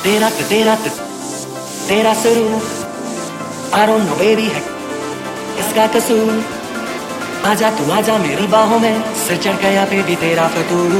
तेरा तेरा तेरा सुरूर I don't know baby है इसका कसूर। आजा तू आजा मेरी बाहों में, सिर चढ़ गया बेबी तेरा फितूर।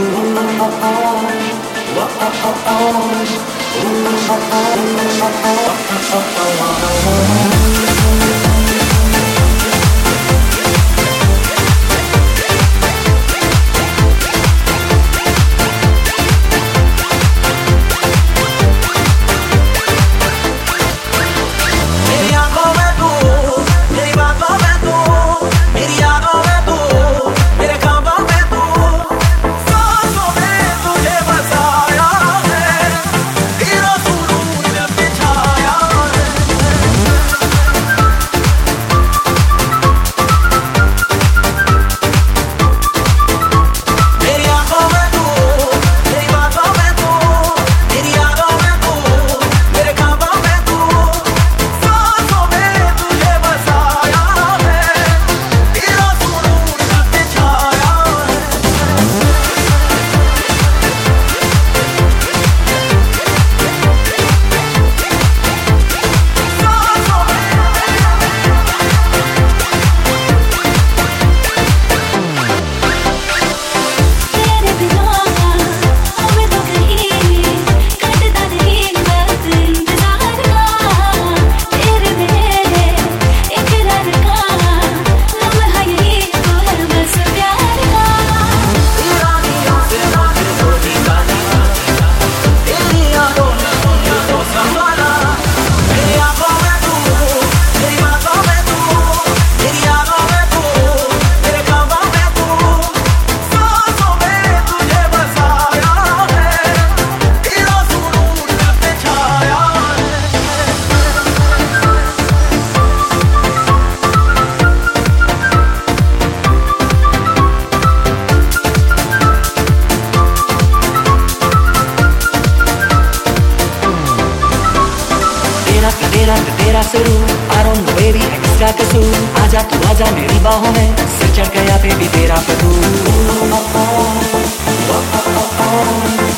तेरा सुरूर I don't know baby है किसका कसूर। आजा तू आजा मेरी बाहों में, सिर चढ़ गया बेबी तेरा फितूर।